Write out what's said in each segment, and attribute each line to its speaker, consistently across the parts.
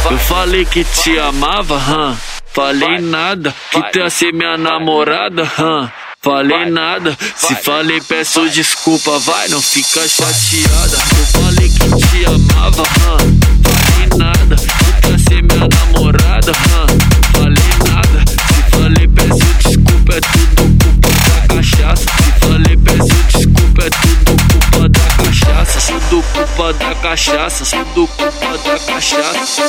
Speaker 1: Eu falei que te amava, falei nada, que tu ia ser minha namorada, falei nada. Se falei peço desculpa, vai, não fica chateada. Eu falei que te amava, falei nada, que tu ia ser minha namorada, falei nada. Se falei peço desculpa, é tudo culpa da cachaça. Se falei peço desculpa, é tudo culpa da cachaça. Tudo culpa da cachaça, tudo culpa da cachaça.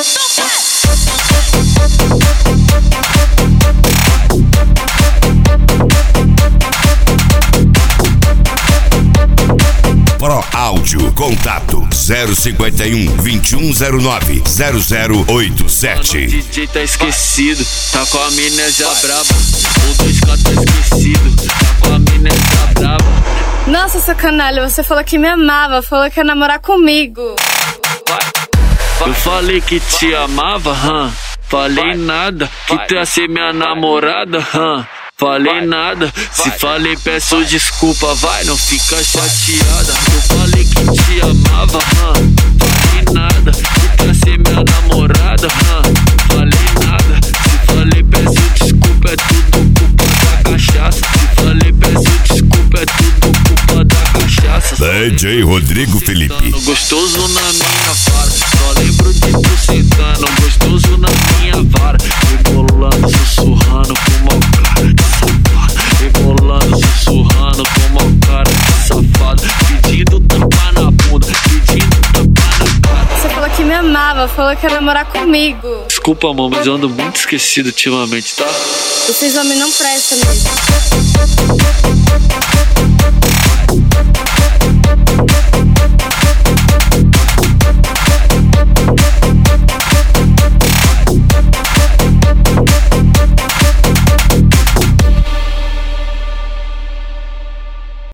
Speaker 2: Pro Áudio, contato 051 2109 0087.
Speaker 1: O DJ tá esquecido, tá com a amnésia braba. O 2K tá esquecido, tá com a amnésia braba.
Speaker 3: Nossa, seu canalha, você falou que me amava, falou que ia namorar comigo.
Speaker 1: Eu falei que te amava, falei nada, que tu ia ser minha namorada, falei nada. Se falei peço desculpa, vai, não fica chateada. Eu falei que te amava, falei nada, que tu ia ser minha namorada, falei nada. Se falei peço desculpa, é tudo culpa da cachaça. Se falei peço desculpa, é tudo culpa da cachaça.
Speaker 2: DJ Rodrigo Felipe.
Speaker 1: Gostoso na minha vara, só lembro de tu sentando. Gostoso na minha vara, rebolando, sussurrando com mau cara de safado. Rebolando, sussurrando com mau cara de safado. Pedindo tapa na bunda, pedindo tapa na cara.
Speaker 3: Você falou que me amava, falou que ia namorar comigo.
Speaker 1: Desculpa, amor, mas eu ando muito esquecido ultimamente, tá?
Speaker 3: Vocês homens não prestam mesmo.